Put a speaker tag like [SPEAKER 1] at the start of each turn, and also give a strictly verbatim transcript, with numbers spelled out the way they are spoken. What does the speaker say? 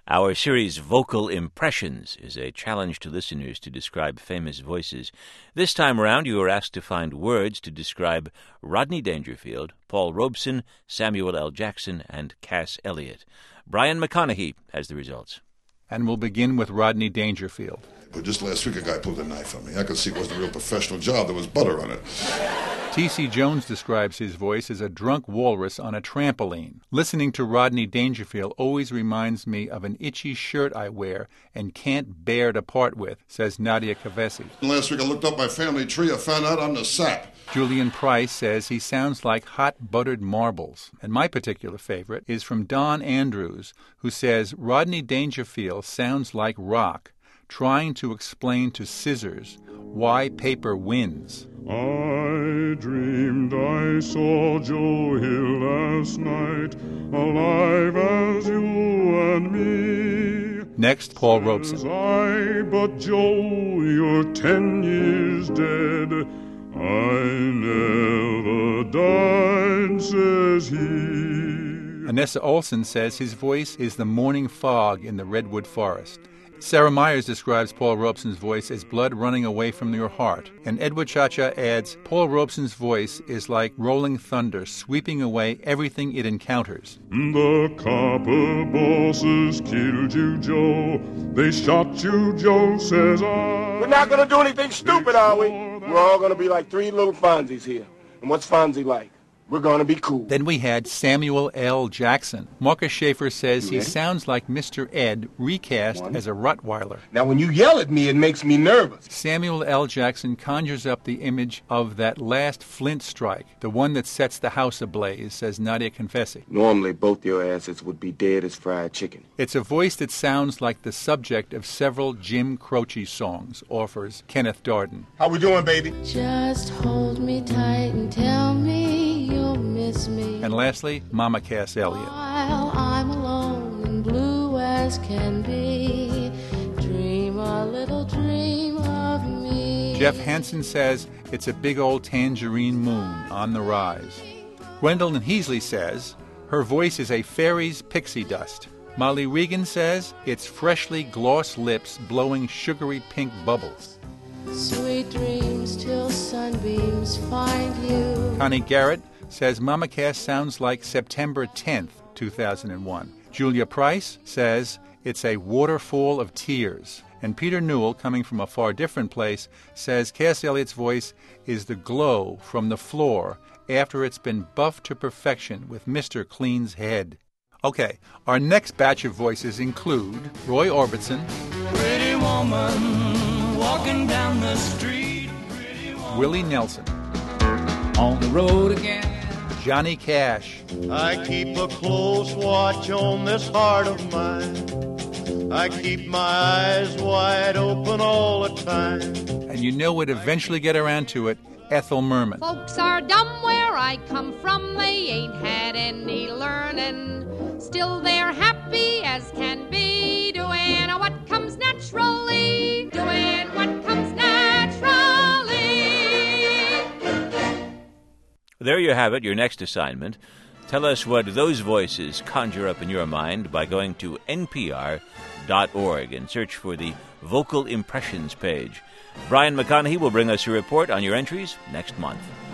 [SPEAKER 1] Our series, Vocal Impressions, is a challenge to listeners to describe famous voices. This time around, you are asked to find words to describe Rodney Dangerfield, Paul Robeson, Samuel L. Jackson, and Cass Elliot. Brian McConaughey has the results.
[SPEAKER 2] And we'll begin with Rodney Dangerfield.
[SPEAKER 3] But just last week, a guy pulled a knife on me. I could see it wasn't a real professional job. There was butter on it.
[SPEAKER 2] T C. Jones describes his voice as a drunk walrus on a trampoline. Listening to Rodney Dangerfield always reminds me of an itchy shirt I wear and can't bear to part with, says Nadia Kavesi.
[SPEAKER 3] Last week, I looked up my family tree. I found out I'm the sap.
[SPEAKER 2] Julian Price says he sounds like hot buttered marbles. And my particular favorite is from Don Andrews, who says Rodney Dangerfield sounds like rock, trying to explain to Scissors why paper wins.
[SPEAKER 4] I dreamed I saw Joe Hill last night, alive as you and me.
[SPEAKER 2] Next, Paul Robeson.
[SPEAKER 4] Says I, but Joe, you're ten years dead. I never died, says he.
[SPEAKER 2] Anessa Olson says his voice is the morning fog in the redwood forest. Sarah Myers describes Paul Robeson's voice as blood running away from your heart. And Edward Chacha adds, Paul Robeson's voice is like rolling thunder, sweeping away everything it encounters.
[SPEAKER 4] The copper bosses killed you, Joe. They shot you, Joe, says I.
[SPEAKER 5] We're not going to do anything stupid, are we? We're all going to be like three little Fonzies here. And what's Fonzie like? We're going to be cool.
[SPEAKER 2] Then we had Samuel L. Jackson. Marcus Schaefer says he sounds like Mister Ed recast One. as a Rottweiler.
[SPEAKER 5] Now, when you yell at me, it makes me nervous.
[SPEAKER 2] Samuel L. Jackson conjures up the image of that last Flint strike, the one that sets the house ablaze, says Nadia Confessi.
[SPEAKER 5] Normally, both your asses would be dead as fried chicken.
[SPEAKER 2] It's a voice that sounds like the subject of several Jim Croce songs, offers Kenneth Darden.
[SPEAKER 5] How we doing, baby?
[SPEAKER 6] Just hold me tight and tell me you'll miss me.
[SPEAKER 2] And lastly, Mama Cass Elliot.
[SPEAKER 6] While I'm alone and blue as can be, dream a little dream of me.
[SPEAKER 2] Jeff Hansen says it's a big old tangerine moon on the rise. Gwendolyn Heasley says her voice is a fairy's pixie dust. Molly Regan says it's freshly glossed lips blowing sugary pink bubbles.
[SPEAKER 6] Sweet dreams till sunbeams find you.
[SPEAKER 2] Connie Garrett says Mama Cass sounds like September tenth, two thousand one. Julia Price says it's a waterfall of tears. And Peter Newell, coming from a far different place, says Cass Elliott's voice is the glow from the floor after it's been buffed to perfection with Mister Clean's head. Okay, our next batch of voices include Roy Orbison,
[SPEAKER 7] pretty woman walking down the street,
[SPEAKER 2] Willie Nelson,
[SPEAKER 7] on the road again,
[SPEAKER 2] Johnny Cash.
[SPEAKER 8] I keep a close watch on this heart of mine. I keep my eyes wide open all the time.
[SPEAKER 2] And you know we'd eventually get around to it, Ethel Merman.
[SPEAKER 9] Folks are dumb where I come from. They ain't had any learning. Still they're happy as can be, doing what comes naturally, doing what comes naturally.
[SPEAKER 1] There you have it, your next assignment. Tell us what those voices conjure up in your mind by going to N P R dot org and search for the Vocal Impressions page. Brian McConaughey will bring us a report on your entries next month.